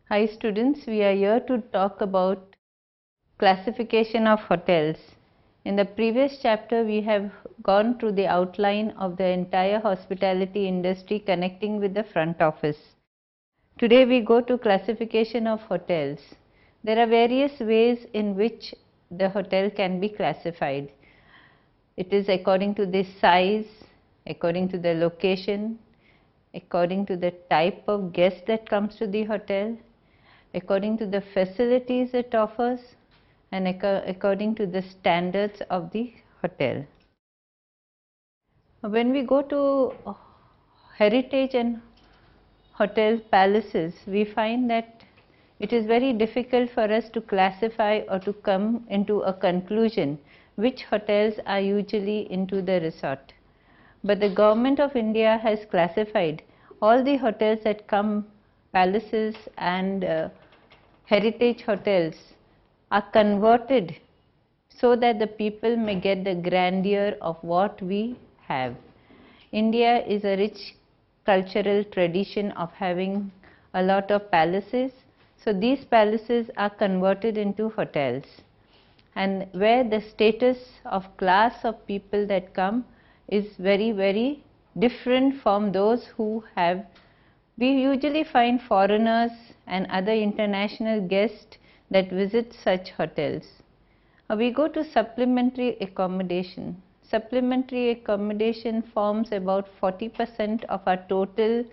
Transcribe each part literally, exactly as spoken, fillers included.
Hi students, we are here to talk about classification of hotels. In the previous chapter, we have gone through the outline of the entire hospitality industry connecting with the front office. Today we go to classification of hotels. There are various ways in which the hotel can be classified. It is according to the size, according to the location, according to the type of guest that comes to the hotel, according to the facilities it offers, and according to the standards of the hotel. When we go to heritage and hotel palaces, we find that it is very difficult for us to classify or to come into a conclusion which hotels are usually into the resort. But the government of India has classified all the hotels that come, palaces and uh, heritage hotels are converted so that the people may get the grandeur of what we have. India is a rich cultural tradition of having a lot of palaces. So these palaces are converted into hotels, and where the status of class of people that come is very very different from those who have. We usually find foreigners and other international guests that visit such hotels. Uh, we go to supplementary accommodation. Supplementary accommodation forms about forty percent of our total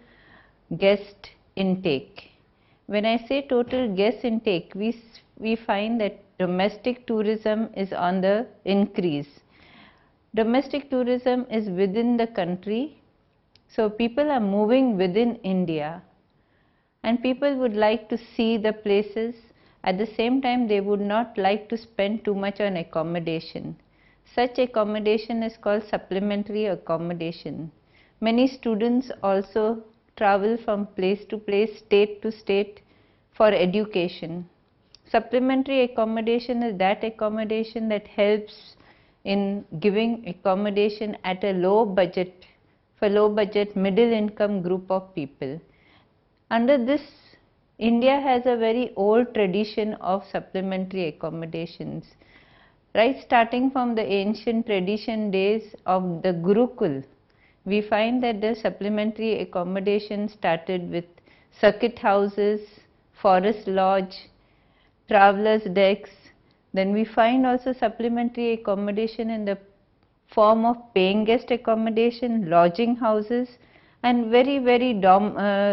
guest intake. When I say total guest intake, we, we find that domestic tourism is on the increase. Domestic tourism is within the country, so people are moving within India, and people would like to see the places. At the same time, they would not like to spend too much on accommodation. Such accommodation is called supplementary accommodation. Many students also travel from place to place, state to state for education. Supplementary accommodation is that accommodation that helps in giving accommodation at a low budget, for low budget middle income group of people. Under this, India has a very old tradition of supplementary accommodations. Right, starting from the ancient tradition days of the Gurukul, we find that the supplementary accommodation started with circuit houses, forest lodge, travelers decks. Then we find also supplementary accommodation in the form of paying guest accommodation, lodging houses, and very very dom uh,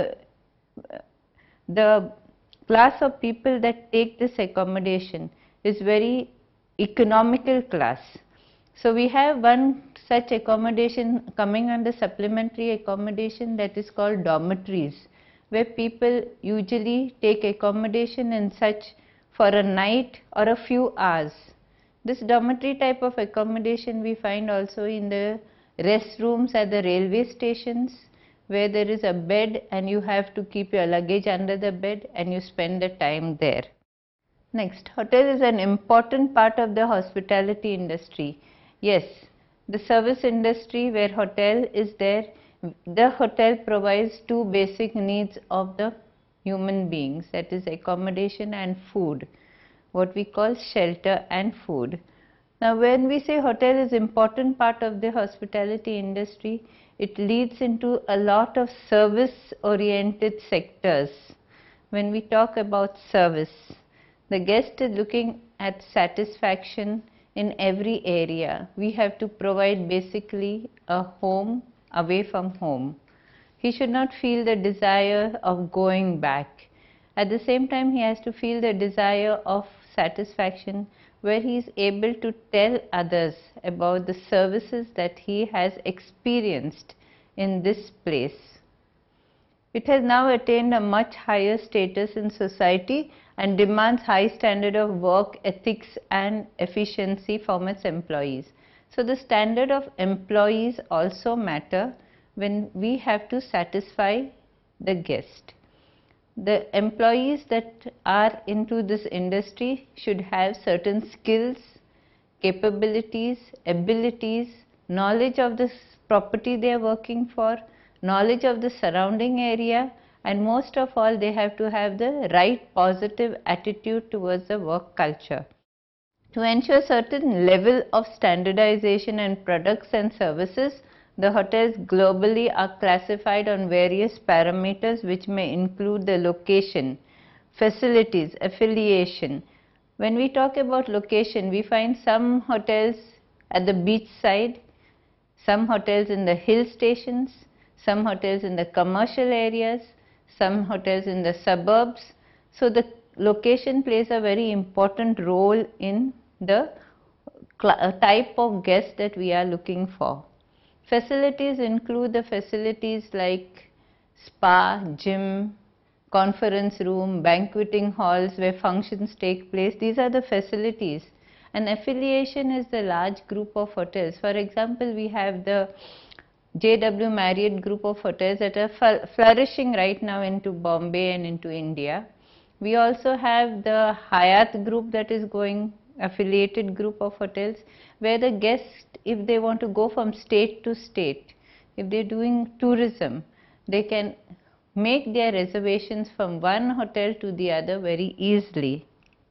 the class of people that take this accommodation is very economical class. So we have one such accommodation coming under supplementary accommodation, that is called dormitories, where people usually take accommodation in such for a night or a few hours. This dormitory type of accommodation we find also in the restrooms at the railway stations, where there is a bed and you have to keep your luggage under the bed and you spend the time there. Next, hotel is an important part of the hospitality industry. Yes, the service industry where hotel is there, the hotel provides two basic needs of the human beings, that is accommodation and food, what we call shelter and food. Now when we say hotel is important part of the hospitality industry, it leads into a lot of service oriented sectors. When we talk about service, the guest is looking at satisfaction in every area. We have to provide basically a home away from home. He should not feel the desire of going back. At the same time, he has to feel the desire of satisfaction, where he is able to tell others about the services that he has experienced in this place. It has now attained a much higher status in society and demands high standard of work ethics and efficiency from its employees. So the standard of employees also matter when we have to satisfy the guest. The employees that are into this industry should have certain skills, capabilities, abilities, knowledge of this property they are working for, knowledge of the surrounding area, and most of all they have to have the right positive attitude towards the work culture. To ensure certain level of standardization in products and services, the hotels globally are classified on various parameters which may include the location, facilities, affiliation. When we talk about location, we find some hotels at the beach side, some hotels in the hill stations, some hotels in the commercial areas, some hotels in the suburbs. So the location plays a very important role in the type of guest that we are looking for. Facilities include the facilities like spa, gym, conference room, banqueting halls where functions take place. These are the facilities. And affiliation is the large group of hotels. For example, we have the J W Marriott group of hotels that are flourishing right now into Bombay and into India. We also have the Hyatt group that is going, affiliated group of hotels, where the guests, if they want to go from state to state, if they are doing tourism, they can make their reservations from one hotel to the other very easily.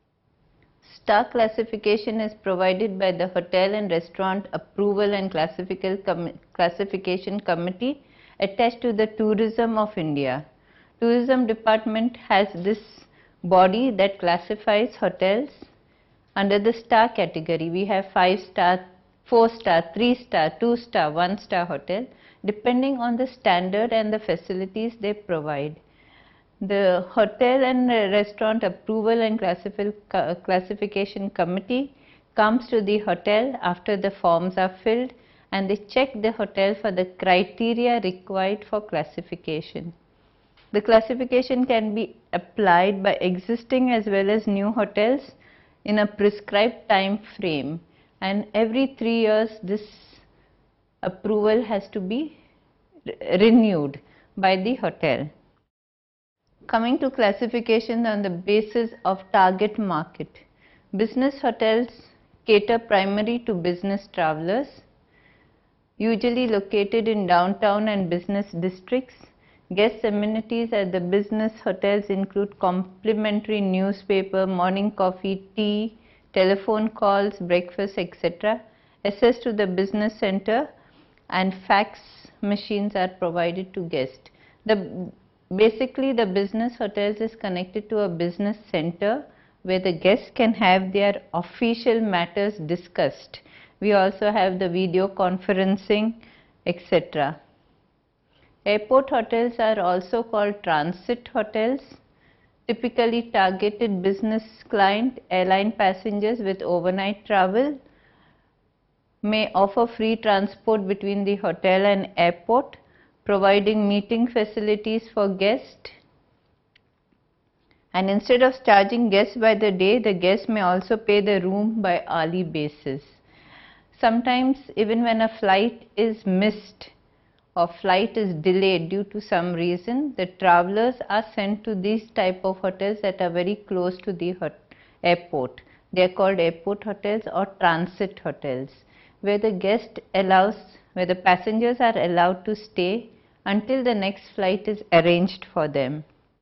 Star classification is provided by the Hotel and Restaurant Approval and Classification Committee attached to the Tourism of India. Tourism Department has this body that classifies hotels under the star category. We have five star, four star, three star, two star, one star hotel, depending on the standard and the facilities they provide. The Hotel and Restaurant Approval and Classification Committee comes to the hotel after the forms are filled, and they check the hotel for the criteria required for classification. The classification can be applied by existing as well as new hotels in a prescribed time frame, and every three years this approval has to be renewed by the hotel. Coming to classification on the basis of target market. Business hotels cater primarily to business travelers, usually located in downtown and business districts. Guest amenities at the business hotels include complimentary newspaper, morning coffee, tea, telephone calls, breakfast, et cetera. Access to the business center and fax machines are provided to guests. The, basically, the business hotels is connected to a business center where the guests can have their official matters discussed. We also have the video conferencing, et cetera. Airport hotels are also called transit hotels, typically targeted business client, airline passengers with overnight travel, may offer free transport between the hotel and airport, providing meeting facilities for guests. And instead of charging guests by the day, the guests may also pay the room by hourly basis. Sometimes even when a flight is missed or flight is delayed due to some reason, the travelers are sent to these type of hotels that are very close to the airport. They are called airport hotels or transit hotels, where the guest allows, where the passengers are allowed to stay until the next flight is arranged for them.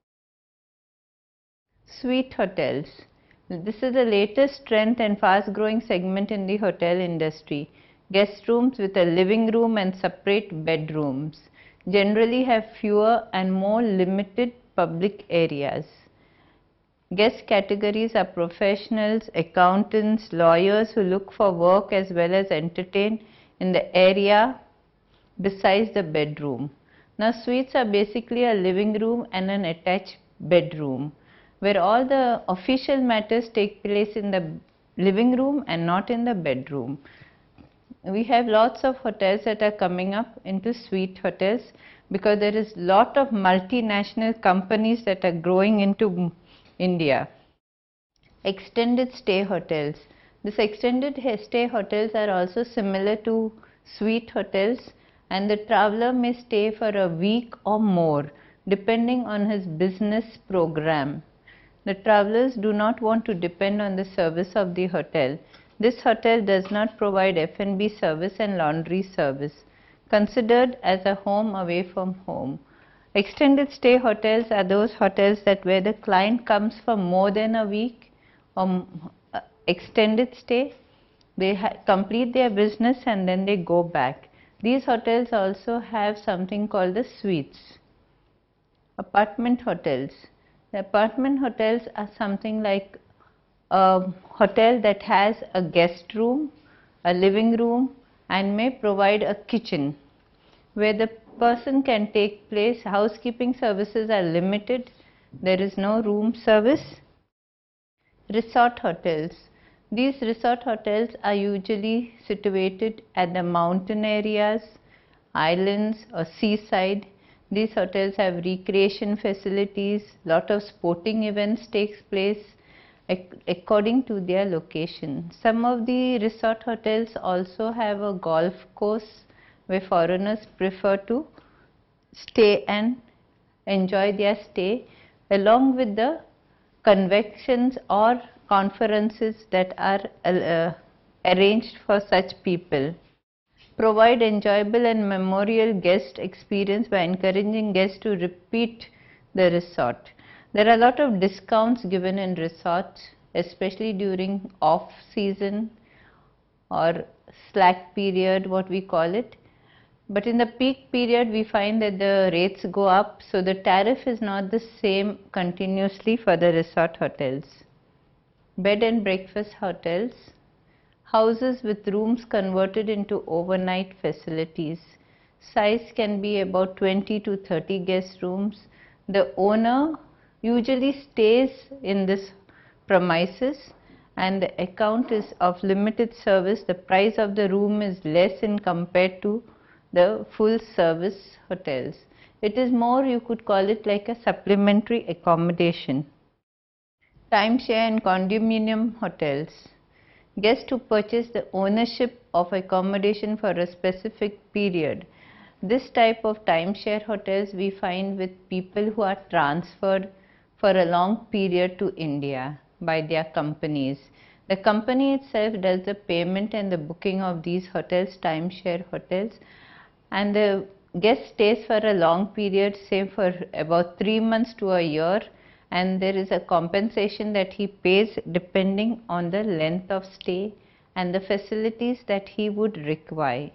Suite hotels. This is the latest trend and fast growing segment in the hotel industry. Guest rooms with a living room and separate bedrooms generally have fewer and more limited public areas. Guest categories are professionals, accountants, lawyers who look for work as well as entertain in the area besides the bedroom. Now, suites are basically a living room and an attached bedroom, where all the official matters take place in the living room and not in the bedroom. We have lots of hotels that are coming up into suite hotels because there is lot of multinational companies that are growing into India. Extended stay hotels. These extended stay hotels are also similar to suite hotels, and the traveler may stay for a week or more depending on his business program. The travelers do not want to depend on the service of the hotel. This hotel does not provide F and B service and laundry service. Considered as a home away from home. Extended stay hotels are those hotels that where the client comes for more than a week or uh, extended stay. They complete their business and then they go back. These hotels also have something called the suites. Apartment hotels. The apartment hotels are something like a hotel that has a guest room, a living room, and may provide a kitchen where the person can take place. Housekeeping services are limited. There is no room service. Resort hotels. These resort hotels are usually situated at the mountain areas, islands or seaside. These hotels have recreation facilities, lot of sporting events takes place according to their location. Some of the resort hotels also have a golf course where foreigners prefer to stay and enjoy their stay, along with the conventions or conferences that are uh, arranged for such people. Provide enjoyable and memorial guest experience by encouraging guests to repeat the resort. There are a lot of discounts given in resorts, especially during off season or slack period, what we call it. But in the peak period, we find that the rates go up, so the tariff is not the same continuously for the resort hotels. Bed and breakfast hotels. Houses with rooms converted into overnight facilities. Size can be about twenty to thirty guest rooms. The owner usually stays in this premises and the account is of limited service. The price of the room is less in compared to the full service hotels. It is more, you could call it like a supplementary accommodation. Timeshare and condominium hotels. Guests who purchase the ownership of accommodation for a specific period. This type of timeshare hotels we find with people who are transferred for a long period to India by their companies. The company itself does the payment and the booking of these hotels, timeshare hotels, and the guest stays for a long period, say for about three months to a year, and there is a compensation that he pays depending on the length of stay and the facilities that he would require.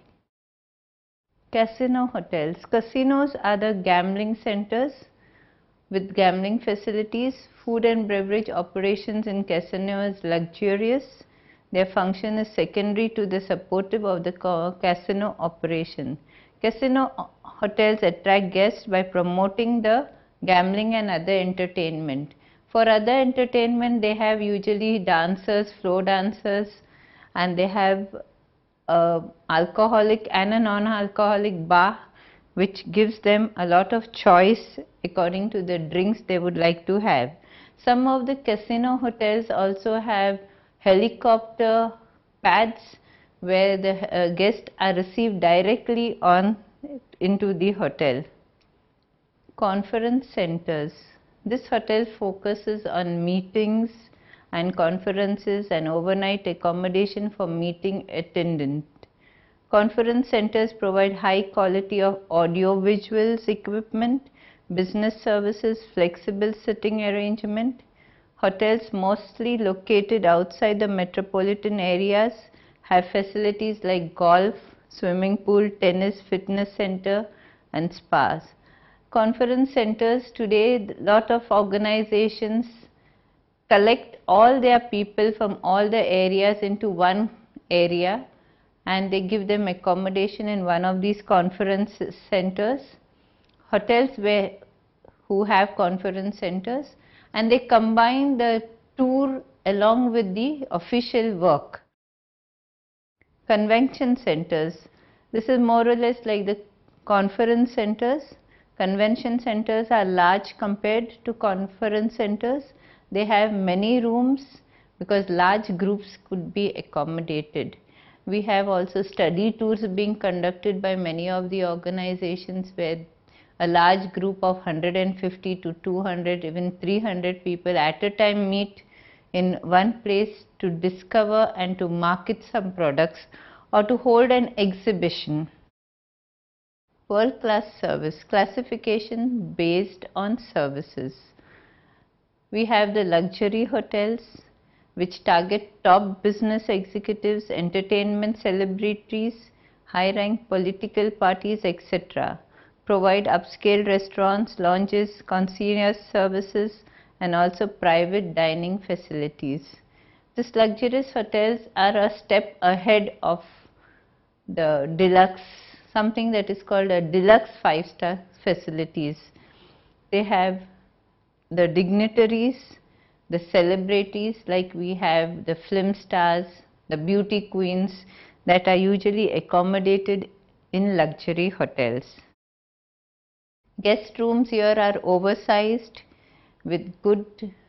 Casino hotels. Casinos are the gambling centers with gambling facilities. Food and beverage operations in casino is luxurious. Their function is secondary to the supportive of the casino operation. Casino hotels attract guests by promoting the gambling and other entertainment. For other entertainment, they have usually dancers, floor dancers, and they have uh, alcoholic and a non-alcoholic bar, which gives them a lot of choice according to the drinks they would like to have. Some of the casino hotels also have helicopter pads where the uh, guests are received directly on into the hotel. Conference centers. This hotel focuses on meetings and conferences and overnight accommodation for meeting attendant. Conference centers provide high quality of audio visuals equipment, business services, flexible sitting arrangement. Hotels mostly located outside the metropolitan areas have facilities like golf, swimming pool, tennis, fitness center and spas. Conference centers today, lot of organizations collect all their people from all the areas into one area and they give them accommodation in one of these conference centers. Hotels where who have conference centers, and they combine the tour along with the official work. Convention centers. This is more or less like the conference centers. Convention centers are large compared to conference centers. They have many rooms because large groups could be accommodated. We have also study tours being conducted by many of the organizations where a large group of one hundred fifty to two hundred, even three hundred people at a time meet in one place to discover and to market some products or to hold an exhibition. World class service classification based on services. We have the luxury hotels which target top business executives, entertainment celebrities, high rank political parties, et cetera. Provide upscale restaurants, lounges, concierge services, and also private dining facilities. These luxurious hotels are a step ahead of the deluxe, something that is called a deluxe five star facilities. They have the dignitaries, the celebrities, like we have the film stars, the beauty queens that are usually accommodated in luxury hotels. Guest rooms here are oversized with good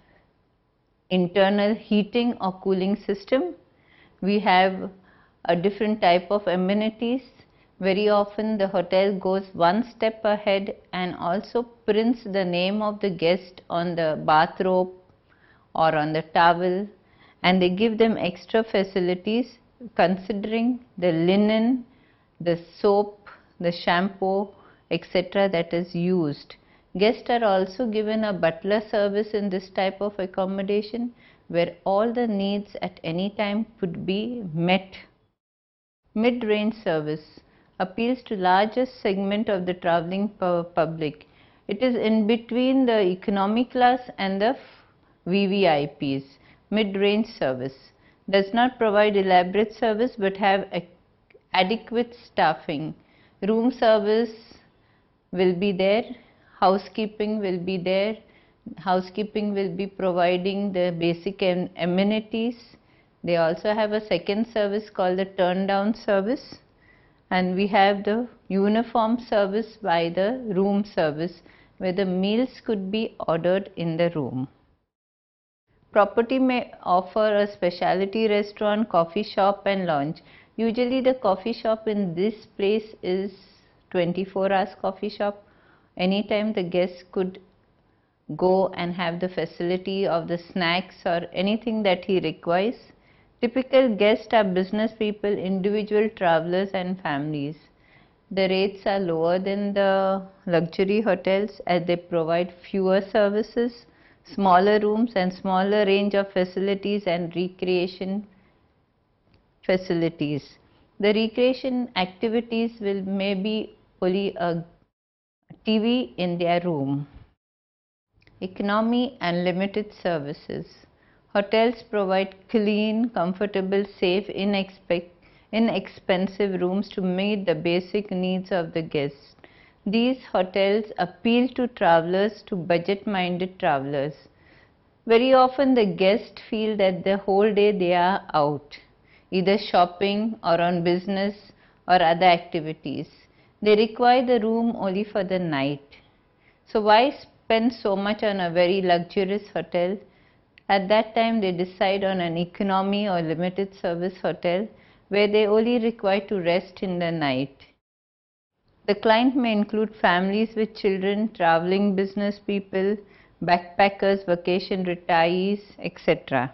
internal heating or cooling system. We have a different type of amenities. Very often the hotel goes one step ahead and also prints the name of the guest on the bathrobe or on the towel, and they give them extra facilities considering the linen, the soap, the shampoo, et cetera that is used. Guests are also given a butler service in this type of accommodation where all the needs at any time could be met. Mid-range service appeals to largest segment of the traveling public. It is in between the economy class and the V V I Ps. Mid-range service does not provide elaborate service but have adequate staffing. Room service will be there, housekeeping will be there. Housekeeping will be providing the basic amenities. They also have a second service called the turn down service, and we have the uniform service by the room service where the meals could be ordered in the room. Property may offer a specialty restaurant, coffee shop and lounge. Usually the coffee shop in this place is twenty-four hours coffee shop. Anytime the guest could go and have the facility of the snacks or anything that he requires. Typical guests are business people, individual travelers and families. The rates are lower than the luxury hotels as they provide fewer services, smaller rooms and smaller range of facilities and recreation facilities. The recreation activities will maybe only a T V in their room. Economy and limited services. Hotels provide clean, comfortable, safe, inexpensive rooms to meet the basic needs of the guests. These hotels appeal to travelers, to budget-minded travelers. Very often the guests feel that the whole day they are out, either shopping or on business or other activities. They require the room only for the night. So why spend so much on a very luxurious hotel? At that time they decide on an economy or limited service hotel where they only require to rest in the night. The client may include families with children, traveling business people, backpackers, vacation retirees, et cetera.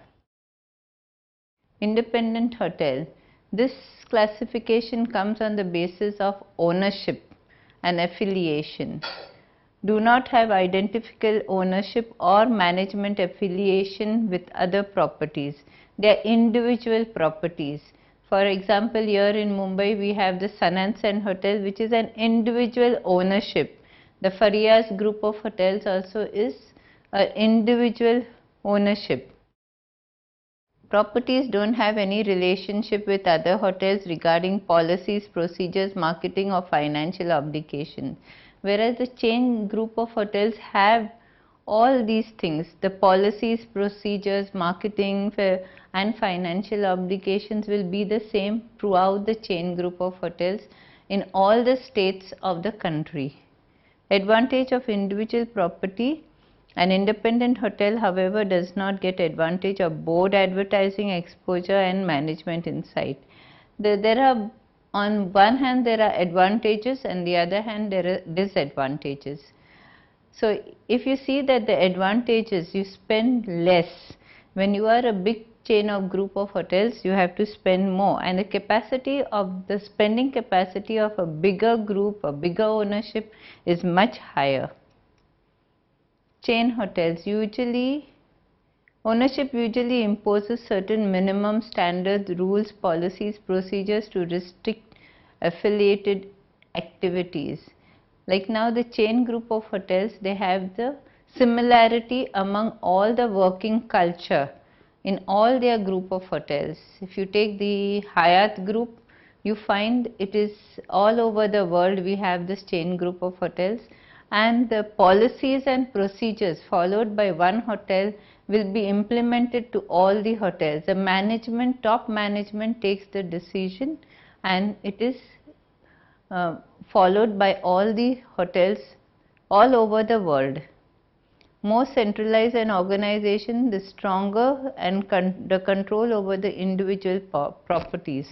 Independent hotel. This classification comes on the basis of ownership and affiliation. Do not have identical ownership or management affiliation with other properties. They are individual properties. For example, here in Mumbai we have the Sun and Sen Hotel, which is an individual ownership. The Farias group of hotels also is an individual ownership. Properties don't have any relationship with other hotels regarding policies, procedures, marketing or financial obligation. Whereas the chain group of hotels have all these things, the policies, procedures, marketing and financial obligations will be the same throughout the chain group of hotels in all the states of the country. Advantage of individual property. An independent hotel, however, does not get advantage of board advertising, exposure and management insight. There, there are, on one hand there are advantages and the other hand there are disadvantages. So if you see that the advantages, you spend less. When you are a big chain of group of hotels, you have to spend more, and the capacity of the spending capacity of a bigger group, a bigger ownership is much higher. Chain hotels usually, ownership usually imposes certain minimum standards, rules, policies, procedures to restrict affiliated activities. Like now the chain group of hotels, they have the similarity among all the working culture in all their group of hotels. If you take the Hyatt group, you find it is all over the world we have this chain group of hotels, and the policies and procedures followed by one hotel will be implemented to all the hotels. The management, top management takes the decision, and it is uh, followed by all the hotels all over the world. More centralized an organization, the stronger and con the control over the individual properties.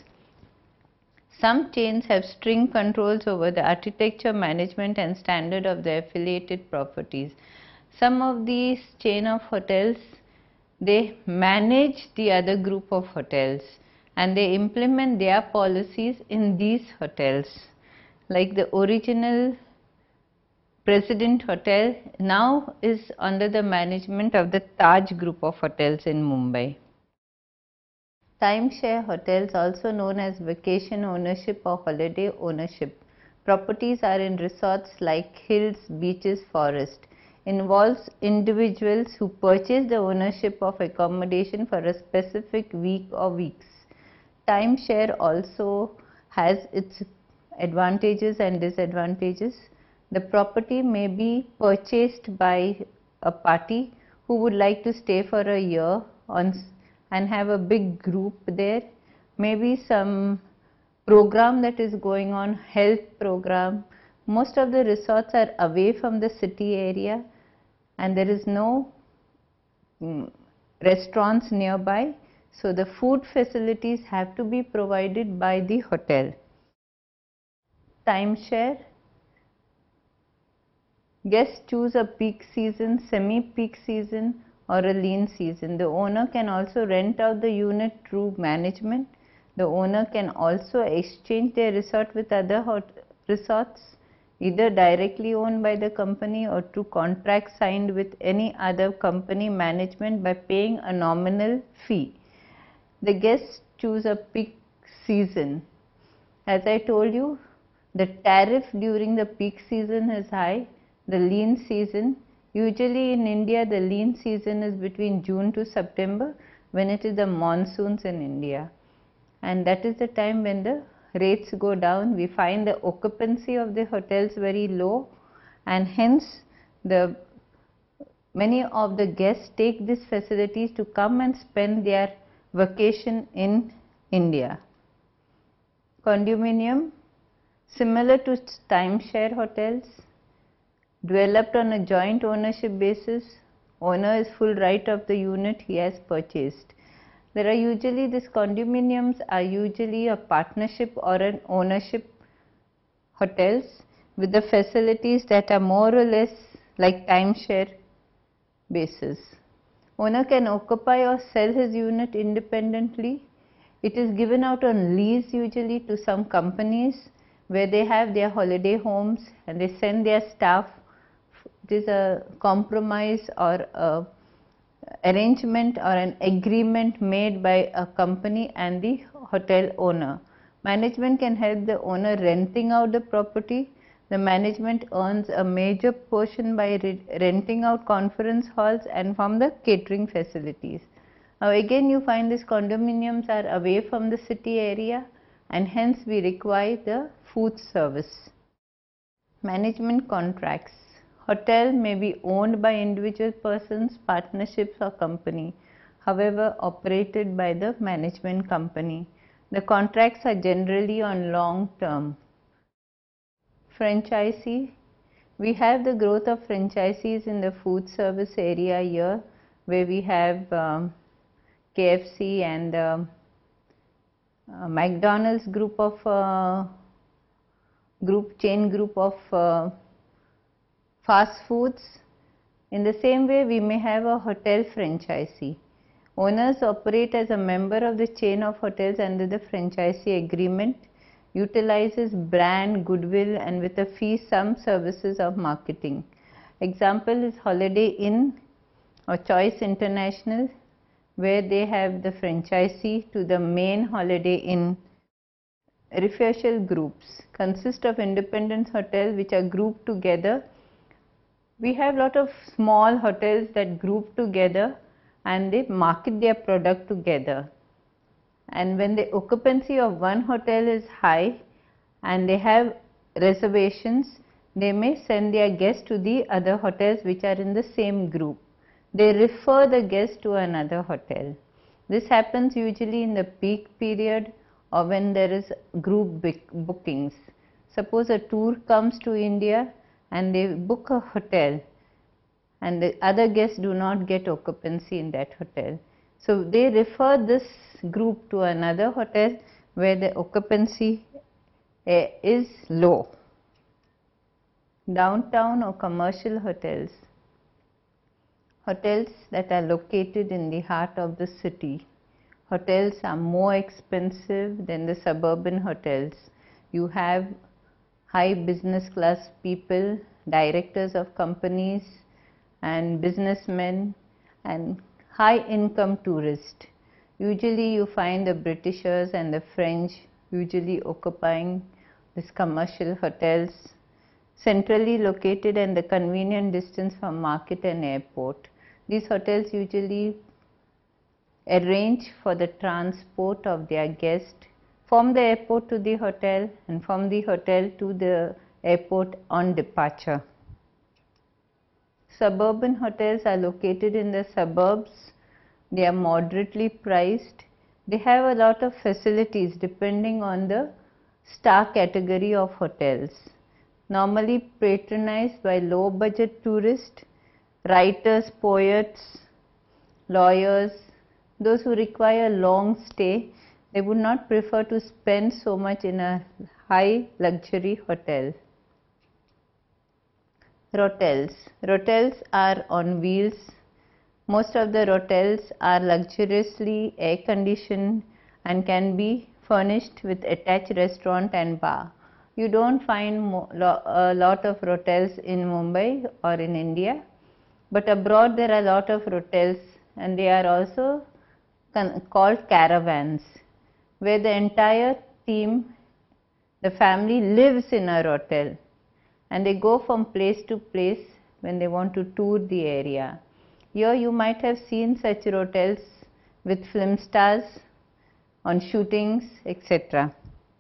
Some chains have strict controls over the architecture, management and standard of the affiliated properties. Some of these chain of hotels, they manage the other group of hotels and they implement their policies in these hotels. Like the original President Hotel now is under the management of the Taj group of hotels in Mumbai. Timeshare hotels, also known as vacation ownership or holiday ownership. Properties are in resorts like hills, beaches, forest. Involves individuals who purchase the ownership of accommodation for a specific week or weeks. Timeshare also has its advantages and disadvantages. The property may be purchased by a party who would like to stay for a year on and have a big group there. Maybe some program that is going on, health program. Most of the resorts are away from the city area and there is no mm, restaurants nearby. So the food facilities have to be provided by the hotel. Timeshare. Guests choose a peak season, semi-peak season or a lean season. The owner can also rent out the unit through management. The owner can also exchange their resort with other hot resorts, either directly owned by the company or through contracts signed with any other company management by paying a nominal fee. The guests choose a peak season. As I told you, the tariff during the peak season is high. The lean season, usually in India the lean season is between June to September, when it is the monsoons in India, and that is the time when the rates go down. We find the occupancy of the hotels very low, and hence the many of the guests take these facilities to come and spend their vacation in India. Condominium, similar to timeshare hotels, developed on a joint ownership basis. Owner is full right of the unit he has purchased. There are usually, these condominiums are usually a partnership or an ownership hotels with the facilities that are more or less like timeshare basis. Owner can occupy or sell his unit independently. It is given out on lease usually to some companies where they have their holiday homes and they send their staff. It is a compromise or a arrangement or an agreement made by a company and the hotel owner. Management can help the owner renting out the property. The management earns a major portion by re renting out conference halls and from the catering facilities. Now again you find these condominiums are away from the city area and hence we require the food service. Management contracts. Hotel may be owned by individual persons, partnerships or company, however operated by the management company. The contracts are generally on long term. Franchisee. We have the growth of franchisees in the food service area here, where we have um, K F C and um, uh, McDonald's group of uh, group chain group of uh, fast foods. In the same way we may have a hotel franchisee. Owners operate as a member of the chain of hotels under the franchisee agreement, utilizes brand goodwill and with a fee some services of marketing. Example is Holiday Inn or Choice International, where they have the franchisee to the main Holiday Inn. Referential groups consist of independent hotels which are grouped together. We have lot of small hotels that group together and they market their product together. And when the occupancy of one hotel is high and they have reservations, they may send their guests to the other hotels which are in the same group. They refer the guests to another hotel. This happens usually in the peak period or when there is group bookings. Suppose a tour comes to India and they book a hotel and the other guests do not get occupancy in that hotel. So they refer this group to another hotel where the occupancy uh, is low. Downtown or commercial hotels. Hotels that are located in the heart of the city. Hotels are more expensive than the suburban hotels. You have high business class people, directors of companies and businessmen and high income tourists. Usually you find the Britishers and the French usually occupying these commercial hotels, centrally located and the convenient distance from market and airport. These hotels usually arrange for the transport of their guests from the airport to the hotel and from the hotel to the airport on departure. Suburban hotels are located in the suburbs. They are moderately priced. They have a lot of facilities depending on the star category of hotels. Normally patronized by low budget tourists, writers, poets, lawyers, those who require long stay. They would not prefer to spend so much in a high luxury hotel. Rotels. Rotels are on wheels. Most of the rotels are luxuriously air conditioned and can be furnished with attached restaurant and bar. You don't find mo lo a lot of rotels in Mumbai or in India, but abroad there are a lot of rotels and they are also called caravans, where the entire team, the family lives in a hotel and they go from place to place when they want to tour the area. Here you might have seen such hotels with film stars on shootings, et cetera.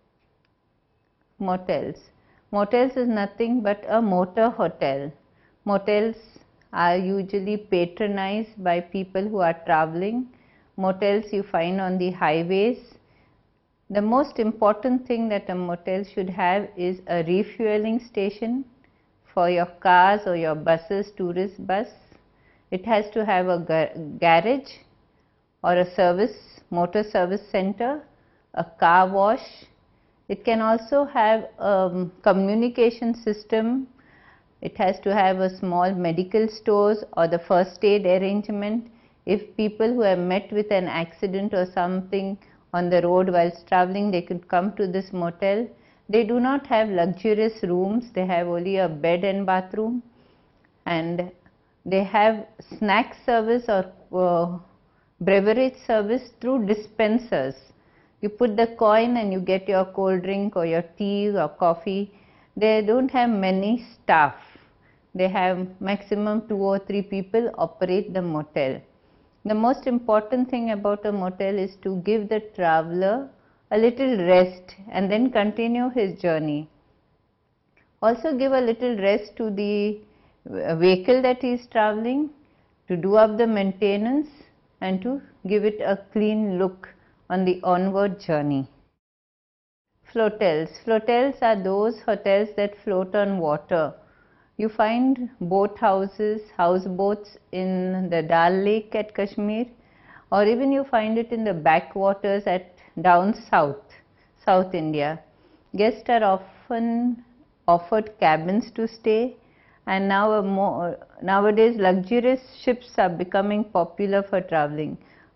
Motels. Motels is nothing but a motor hotel. Motels are usually patronized by people who are traveling. Motels you find on the highways. The most important thing that a motel should have is a refueling station for your cars or your buses, tourist bus. It has to have a gar garage or a service, motor service center, a car wash. It can also have a communication system. It has to have a small medical stores or the first aid arrangement. If people who have met with an accident or something on the road whilst traveling, they could come to this motel. They do not have luxurious rooms. They have only a bed and bathroom, and they have snack service or uh, beverage service through dispensers. You put the coin and you get your cold drink or your tea or coffee. They don't have many staff. They have maximum two or three people operate the motel. The most important thing about a motel is to give the traveler a little rest and then continue his journey. Also give a little rest to the vehicle that he is traveling, to do up the maintenance and to give it a clean look on the onward journey. Flotels. Flotels are those hotels that float on water. You find boat houses, houseboats in the Dal Lake at Kashmir, or even you find it in the backwaters at down south, South India. Guests are often offered cabins to stay, and now a more, nowadays luxurious ships are becoming popular for traveling.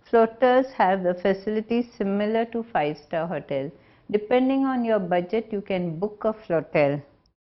Floaters have the facilities similar to five-star hotel. Depending on your budget, you can book a flotel.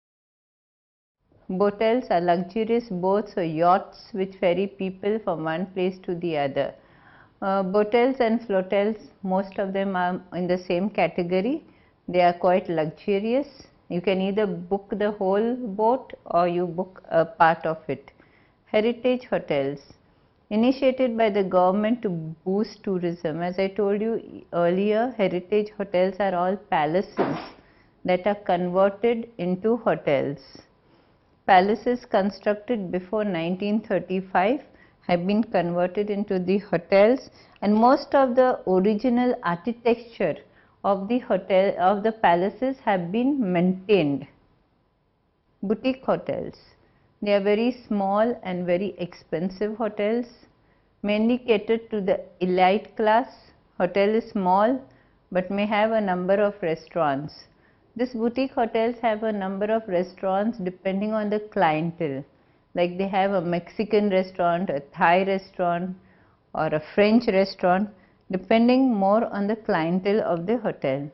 Botels are luxurious boats or yachts which ferry people from one place to the other. Uh, botels and flotels, most of them are in the same category. They are quite luxurious. You can either book the whole boat or you book a part of it. Heritage hotels, initiated by the government to boost tourism. As I told you earlier, heritage hotels are all palaces that are converted into hotels. Palaces constructed before nineteen thirty-five have been converted into the hotels, and most of the original architecture of the hotel of the palaces have been maintained. Boutique hotels, they are very small and very expensive hotels, mainly catered to the elite class. Hotel is small but may have a number of restaurants. These boutique hotels have a number of restaurants depending on the clientele. Like they have a Mexican restaurant, a Thai restaurant, or a French restaurant, depending more on the clientele of the hotel.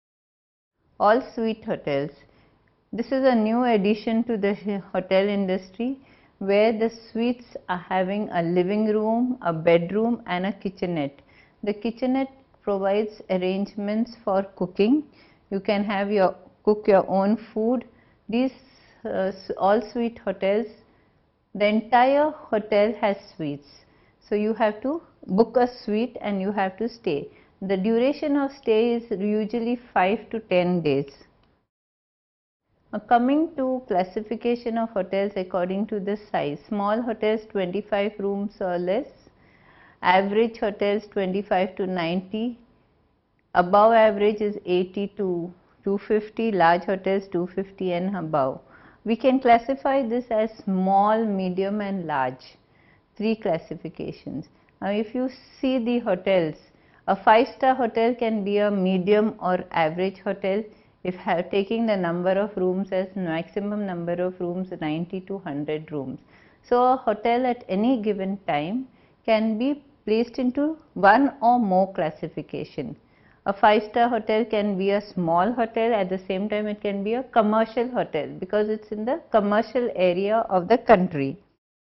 All suite hotels. This is a new addition to the hotel industry, where the suites are having a living room, a bedroom and a kitchenette. The kitchenette provides arrangements for cooking. You can have your cook your own food. These uh, all suite hotels, the entire hotel has suites. So you have to book a suite and you have to stay. The duration of stay is usually five to ten days. Now coming to classification of hotels according to the size. Small hotels twenty-five rooms or less. Average hotels twenty-five to ninety. Above average is eighty to two fifty. Large hotels two fifty and above. We can classify this as small, medium and large. Three classifications. Now if you see the hotels, a five-star hotel can be a medium or average hotel if have taking the number of rooms as maximum number of rooms ninety to one hundred rooms. So a hotel at any given time can be placed into one or more classification. A five-star hotel can be a small hotel, at the same time it can be a commercial hotel because it's in the commercial area of the country.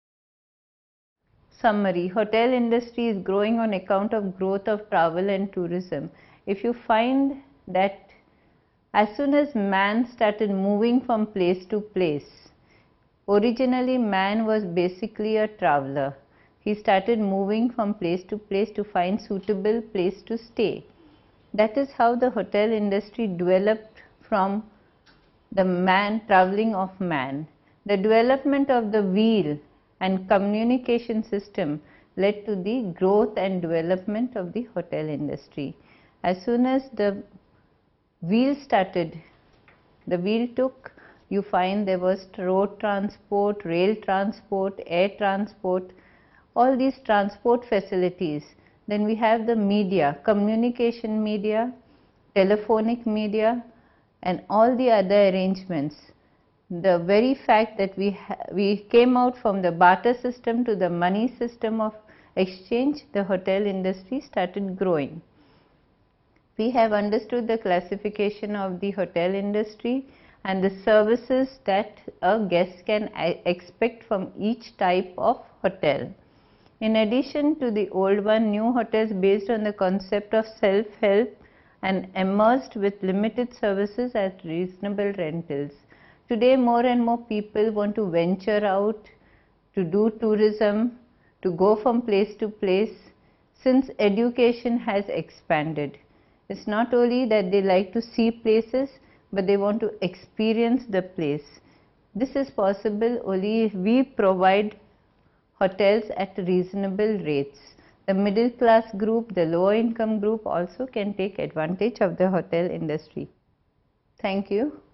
Summary: hotel industry is growing on account of growth of travel and tourism. If you find that as soon as man started moving from place to place, originally man was basically a traveler. He started moving from place to place to find suitable place to stay. That is how the hotel industry developed from the man, traveling of man. The development of the wheel and communication system led to the growth and development of the hotel industry. As soon as the wheel started, the wheel took, you find there was road transport, rail transport, air transport, all these transport facilities. Then we have the media, communication media, telephonic media and all the other arrangements. The very fact that we, we came out from the barter system to the money system of exchange, the hotel industry started growing. We have understood the classification of the hotel industry and the services that a guest can expect from each type of hotel. In addition to the old one, new hotels based on the concept of self-help and emerged with limited services at reasonable rentals. Today more and more people want to venture out, to do tourism, to go from place to place, since education has expanded. It's not only that they like to see places, but they want to experience the place. This is possible only if we provide hotels at reasonable rates. The middle class group, the lower income group also can take advantage of the hotel industry. Thank you.